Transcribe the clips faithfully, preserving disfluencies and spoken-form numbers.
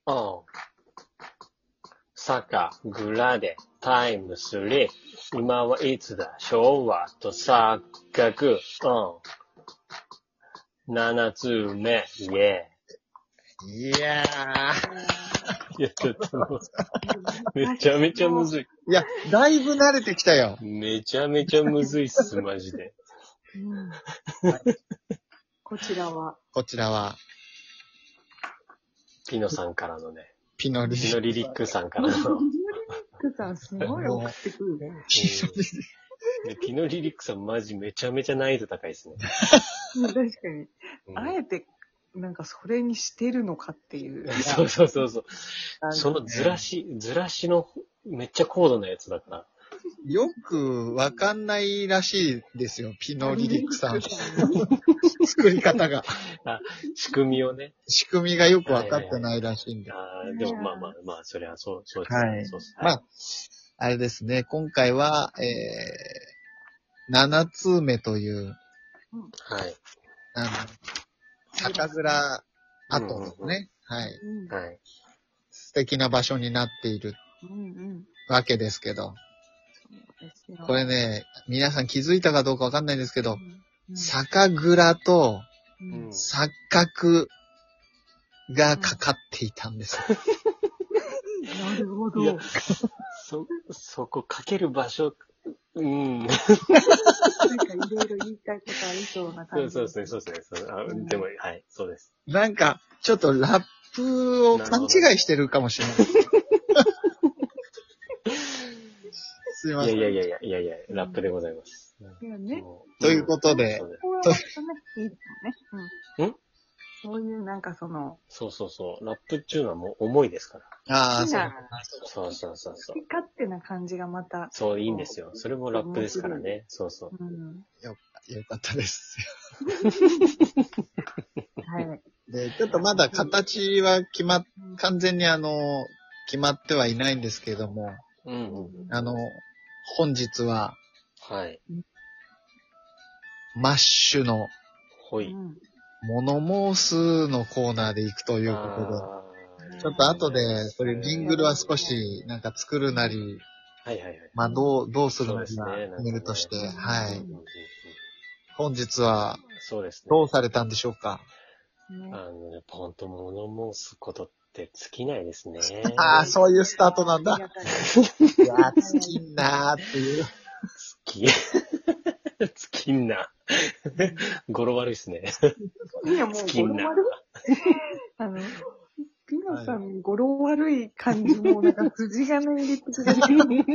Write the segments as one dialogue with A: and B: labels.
A: うん。酒、蔵で、タイムスリー。今はいつだ、昭和と錯覚。うん。七つ目、イェー。
B: いや
A: いや、ちょっともう、めちゃめちゃむずい。
B: ー。いや、だいぶ慣れてきたよ。
A: めちゃめちゃむずいっす、マジで。
C: うんこちらは。
B: こちらは、
A: ピノさんからのね、
B: ピノリ
A: ピノリリックさんからの。
C: ピノリリックさんすごい送ってくる。
A: でピノリリックさんマジめちゃめちゃ難易度高いですね。
C: 確かに。
A: うん
C: あえて、なんかそれにしてるのかっていう。
A: そうそうそうそう。そのずらし、ずらしのめっちゃ高度なやつだから。
B: よくわかんないらしいですよ、ピノリリックさん。作り方が。
A: あ、仕組みをね。
B: 仕組みがよくわかってないらしいんで。
A: あーでもまあまあまあ、それはそう、そうです、
B: はい
A: そうです。
B: まあ、あれですね、今回は、えー、七つ目という、
A: はい。
B: あの、酒蔵跡ですね。はい。
C: うん
A: はい。
B: 素敵な場所になっている
C: うんうん。
B: わけですけど、
C: そうですよ
B: これね、皆さん気づいたかどうかわかんないんですけど、
C: うん
B: 酒蔵と
C: うん
A: うん
B: 錯覚がかかっていたんですよ。
C: なるほど。
A: いや、そ、そこかける場所、うん。
C: なんかいろいろ言いたいことありそうな
A: そ
C: 感じ。
A: うそうですね、そうですね。そうあ
C: うん
A: でも、はい、そうです。
B: なんか、ちょっとラップを勘違いしてるかもしれない。すいません。
A: いやいやいやいやいやいや、ラップでございます。
C: いやね。
A: もう
B: ということで
A: そうです
C: これはまたね、いいですよね。うん。
A: ん
C: そういうなんかその、
A: そうそうそう。ラップっていうのはもう重いですから。
B: ああ、そう。
C: 好きな、
A: そうそうそうそう
C: 好。き勝手な感じがまた。
A: そう、いいんですよ。それもラップですからね。そうそう。
C: うん。
B: よかったです。
C: はい。
B: で、ちょっとまだ形は決まっ、完全にあの、決まってはいないんですけれども、
A: うんうんうん。
B: あの、本日は、
A: はい。
B: マッシュの
A: ほい。
C: うん
B: モノ申すのコーナーで行くということ
A: あー
B: で、ちょっと後で、そういうジングルは少しなんか作るなり、
A: はいはいはい。
B: まあどう、どうするのか
A: そうですね。
B: 決めるとして、
C: なんかね
B: はい。
A: うんうんうん
B: 本日は
A: そうですね。
B: どうされたんでしょうか？
C: ね
A: あの、やっぱほんと物申すことって尽きないですね。
B: ああ、そういうスタートなんだ。
C: ありがたい
B: いやー、尽きんなーっていう。
A: 尽き、尽きんな。語呂悪いっすね。
C: いや、もう、
A: 尽きんな
C: 語呂悪い。あの、ピノさん、語呂悪い感じも、なんか、筋金入り口が出て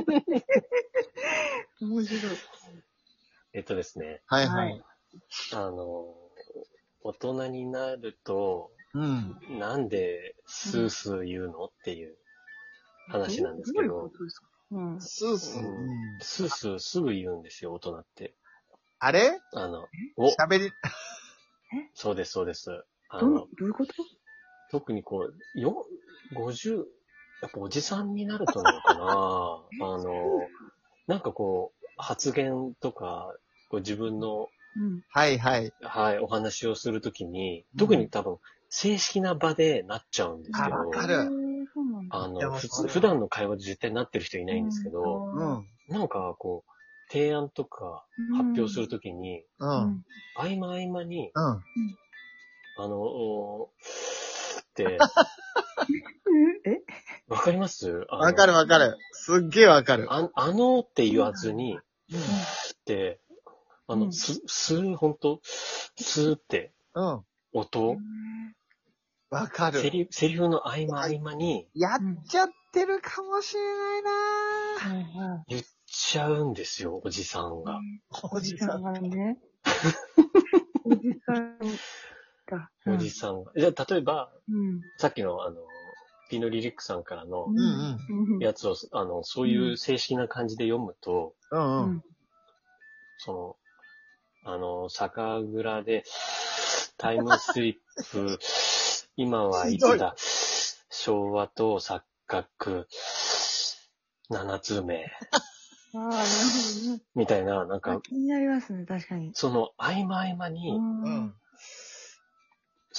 C: 面白い。
A: えっとですね。
B: はいは
C: はい
B: い。
A: あの、大人になると、
B: うん。
A: なんでスースー言うのっていう話なんですけど
C: どういうこ、とですかうん。
B: スースー。
A: うんスースーすぐ言うんですよ、大人って。
B: あれ
A: あの、お、
B: 喋り、
A: そうです、そうです。あ
C: どう、
A: の、
C: どういうこと
A: 特にこう、よ、ごじゅう、やっぱおじさんになるとなのかなあの、なんかこう、発言とか、こう自分の、
C: うん。
B: はいはい。
A: はい、お話をするときに、特に多分、正式な場でなっちゃうんですけ
B: あわ
A: ど、
B: かる
C: へーそうなんだ。
A: あの、
B: でも
A: 普通、
B: それは
A: 普段の会話で絶対なってる人いないんですけど、
B: う。ん。
A: なんかこう、提案とか発表するときに、
B: う。
C: うんん。
A: 合間合間に、
B: うん。
A: あの、おって、
C: え
A: わかりますあの
B: わかるわかる。すっげえわかる。
A: ああのって言わずに、
B: うん。
A: って、あの、
C: うん
A: す、すー、ほんと、すーって
B: うん。
A: 音、
B: わかる。
A: セリ、セリフの合間合間に
B: やっちゃってるかもしれないな
C: はいは
A: 言っちゃうんですよ、おじさんが。
B: ぁ。
C: い。おじさんがね。おじさんが。
A: おじさんが。じゃあ、例えば、
C: うん。
A: さっきのあの、ピノリリックさんからの
B: うんうん。
C: うん。
A: やつを、あの、そういう正式な感じで読むと、
B: うん
C: う
B: うん。
C: ん。
A: その、あの、酒蔵で、タイムスリップ、今はいつだ、昭和と錯覚、七つ目、
C: ああ、なるほどね。
A: みたいな、なんか、
C: あ気になりますね、確かに。
A: その合間合間
C: う
A: に、
B: うんん。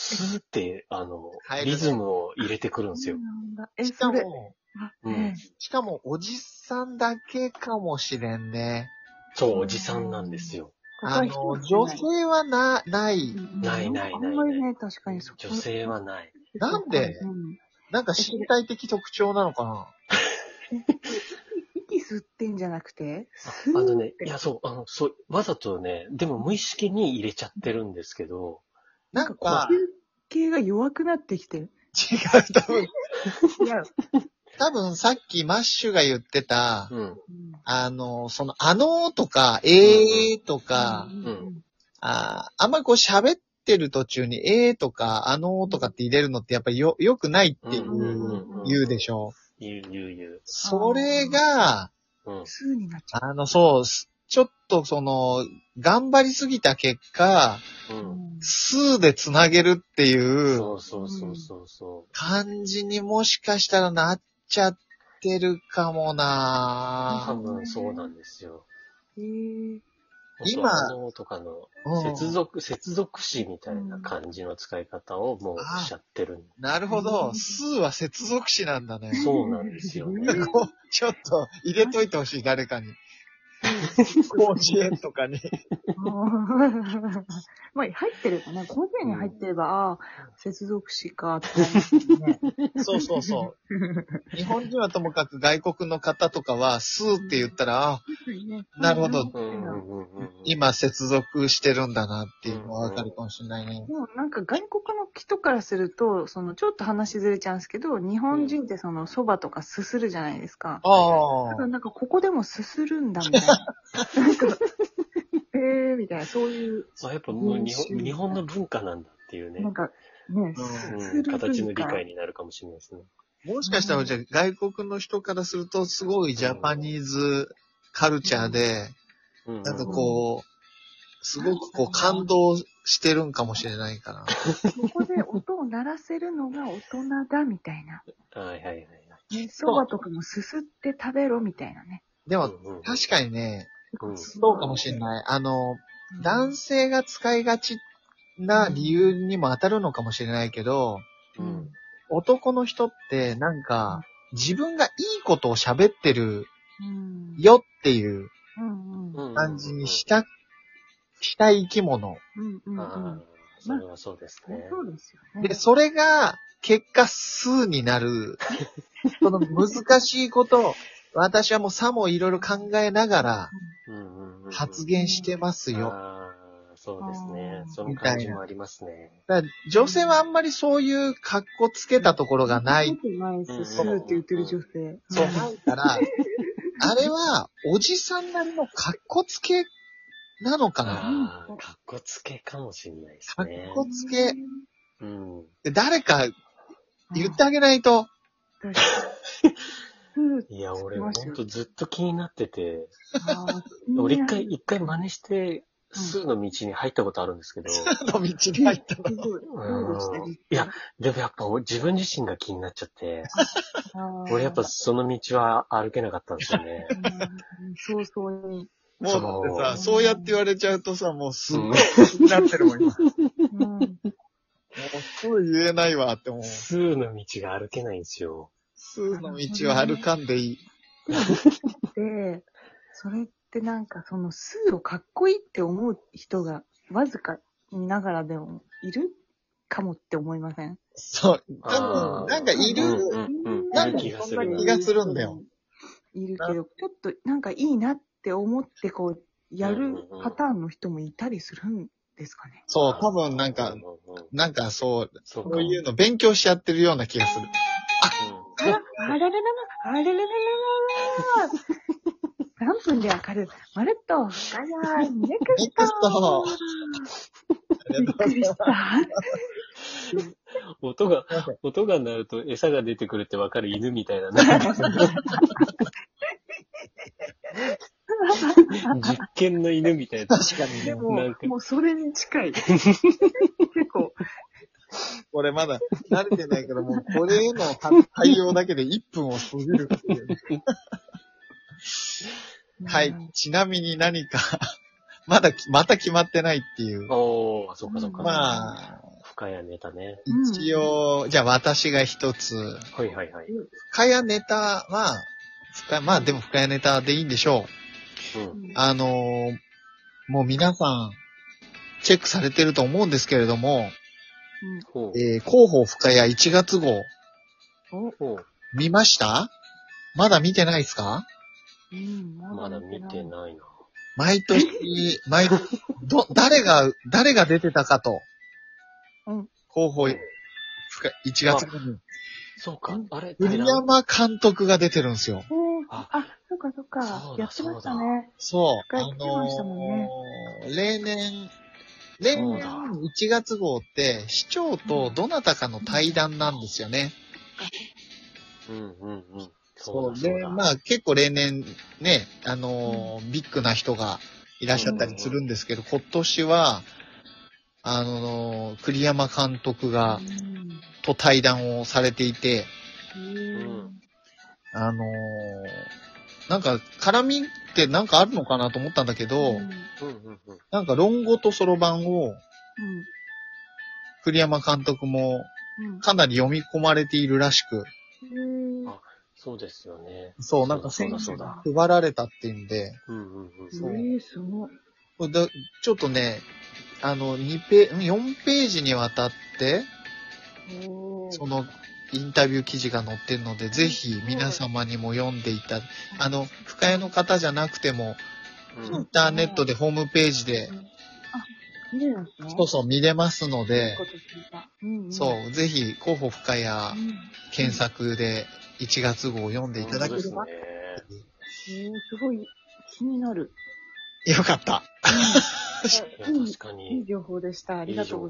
A: スーって、あの、
B: 入るね
A: リズムを入れてくるんですよ。
C: なんだ。え、
B: しか
C: それ、
B: も、
C: あ
A: うん
C: ええ
B: しかもおじさんだけかもしれんね。
A: そう、おじさんなんですよ。
B: あの、女性はな、ない。
A: ないないないない
C: あんまりね、確かにそこ。
A: 女性はない。
B: なんで
C: うん
B: なんか身体的特徴なのかな？
C: 息吸ってんじゃなくて、
A: ああのね、
C: 吸って
A: いや、そう、あの、そう、わざとね、でも無意識に入れちゃってるんですけど、
B: なんか、
C: 呼吸系が弱くなってきて。
B: 違う、多分、
C: いや、
B: 多分さっきマッシュが言ってた、
A: うん。
B: あの、その、あのーとか、えーとか、
A: ん
B: ああんまりこう喋ってる途中に、えーとか、あのーとかって入れるのってやっぱりよ、良くないっていう、
A: うん
B: 言うでしょ。
A: 言う、言う、言う。
B: それが、
A: うん。
C: 数になっちゃう。
B: あの、そう、すちょっとその、頑張りすぎた結果、
A: うん。
B: 数でつなげるっていう
A: そうそうそうそうそ
B: 感じにもしかしたらなっちゃってるかも
A: う。
B: な
A: 多分そうなんですよ。
C: へえ。
B: 今
A: あのとかの
B: うん
A: 接続、接続詞みたいな感じの使い方をもうしちゃってる。
B: なるほど。数は接続詞なんだね。
A: そうなんですよね。
B: こうちょっと入れといてほしい、誰かに。甲子園とかに。
C: まあ、入ってればね、甲子園に入ってれば、ああ、接続詞かってなりますよね。
B: そうそうそう。日本人はともかく外国の方とかは、数って言ったら、あなるほど
A: うんうんうんうん
B: 今接続してるんだなっていうのがわかるかもしれないね。
C: でもなんか外国の人からすると、そのちょっと話ずれちゃうんですけど、日本人ってその蕎麦とかすするじゃないですか。
B: あ
C: だからなんかここでもすするんだみたいな。なんか、えーみたいな、そういう、
A: あ、やっぱもう日本日本の文化なんだっていうね
C: なん、かね、
B: うん
C: す
A: うん
C: する文化
A: 形の理解になるかもしれないですね。
B: もしかしたら、じゃあ外国の人からすると、すごいジャパニーズカルチャーで、
A: うん
B: なんかこう、すごくこう感動してるんかもしれないかな。
C: ここで音を鳴らせるのが大人だみたいな。
A: はいはいはい。
C: ね、蕎麦とかもすすって食べろみたいなね。
B: でも、
A: うんうん
B: 確かにね、
A: うん
B: そうかもしれない。あの、男性が使いがちな理由にも当たるのかもしれないけど、
A: うん
B: 男の人ってなんか、自分がいいことを喋ってる
C: うん。
B: よっていう
C: うんうん。
A: うん
B: 感じにした、したい生き物。
C: うんうんうん。
A: ああ、それはそうですね。
C: そうですよね。
B: で、それが結果数になる。その難しいことを、私はもうさもいろいろ考えながら
A: うんうんうん
B: 発言してますよ。
A: ああ、そうですね
C: あ。ー
A: その感じもありますね。
B: だから女性はあんまりそういう格好つけたところがない。
C: 見てないです。スーって言ってる女性。
B: そう、ないから、あれはおじさんなりの格好つけなのかな。
A: ああ、かっこつけかもしれないです
B: 格
A: ね。
B: 好つけ。
A: うん。
B: で誰か言ってあげないと。
C: 確かに。
A: いや、俺、ほ
C: 知ってますよ
A: んとずっと気になってて、
C: あー
A: 俺一回、一回真似して、数の道に入ったことあるんですけど、
B: の道に入ったの。
C: すごい。そうでした
A: うん
C: ね。
A: いや、でもやっぱ自分自身が気になっちゃって、
C: あー
A: 俺やっぱその道は歩けなかったんですよね。
C: うん早々に。
B: もうだってさ、
C: そう
B: そうやって言われちゃうとさ、もうすっ
A: うん
B: ごい気になってるもん、今。も
C: うん
B: うすぐ言えないわって思う。
A: 数の道が歩けないんですよ。
B: 数の道を歩かんでいい。
C: で、それってなんかその数をかっこいいって思う人がわずかにながらでもいるかもって思いません？
B: そう。多
A: あー
B: 分、なんかいる、
A: うんうんうん。
B: なんか
A: いる気がするな
B: そんな気。がするんだよ。
C: いるけど、ちょっとなんかいいなって思ってこう、やるパターンの人もいたりするんですかね。
B: そう、多分なんか
A: う、んうんうん
B: なんかそう、
A: そうか
B: そういうの勉強しちゃってるような気がする。
C: あら、あらららら、あららららら何分でわかるまるっと、ガヤー、ネクス
B: ネクスト
C: トびっくりした。
A: 音が、音が鳴ると餌が出てくるってわかる犬みたいなね。実験の犬みたいな。
B: 確かにね。
C: でも
A: なんか、
C: もうそれに近い。結構、
B: これまだ慣れてないけど、もうこれへの対応だけでいっぷんを過ぎるっていう。はい。ちなみに何か、まだき、また決まってないっていう。
A: おー、そっかそっか。
B: まあ、
A: 深谷ネタね。
B: 一応、じゃあ私が一つ。
A: はいはいはい。
B: 深谷ネタは、深まあでも深谷ネタでいいんでしょう。
A: うん。
B: あのー、もう皆さん、チェックされてると思うんですけれども、
A: ほう。
B: えー、広報深谷いちがつ号、
A: ほう。
B: 見ました？まだ見てないですか？
C: うん。うん。
A: まだ見てないな。
B: 毎年、毎、ど、誰が、誰が出てたかと。
C: うん。
B: 広報、深いちがつ号に。
A: そうか。あれ、
B: 栗山監督が出てるんですよ。
C: おー
A: あ
C: あ、そっかそっか
A: そう。だ
C: やってましたね。
B: そう。
C: 深谷来てましたもんね
B: あのー例年、例年
A: そうだ
B: いちがつ号って市長とどなたかの対談なんですよね。
A: うんうんうん。
B: そ
A: そううだ。
B: で、
A: そうだ。
B: まあ結構例年ね、あのービッグな人がいらっしゃったりするんですけど、今年は、あのー栗山監督が、
C: うん。
B: と対談をされていて、
C: うん。
B: あのーなんか絡みってなんかあるのかなと思ったんだけど、
C: うん。
A: うんうんうん。
B: なんか論語とそろばんを
C: うん。
B: 栗山監督も
C: うん。
B: かなり読み込まれているらしく、
C: うん。
A: あそうですよね。
B: そう、なんか
A: そうだ
B: 先
A: そうだ。
B: 配られたっていうんで、
A: うんうんうん。
B: そう
C: ええ、すごい。
B: これだちょっとね、あの、にページ、よんページにわたって、
C: おー
B: そのインタビュー記事が載ってるので、ぜひ皆様にも読んでいた、あの、深谷の方じゃなくても、
A: うん
B: インターネットでホームページで、
C: あ、見れるんですね。
B: そうそう見れますの
C: いい
B: で
C: こ、と聞いた。うん、うん。
B: そう、ぜひ、広報深谷
C: うん。
B: 検索でいちがつ号を読んでいただければ、
A: 本当ですね。
C: えー、すごい気になる。
B: よかった。
A: いや、
C: うん。いい
A: 確か
C: いい
A: に。
C: 情報でした。ありがとうございます。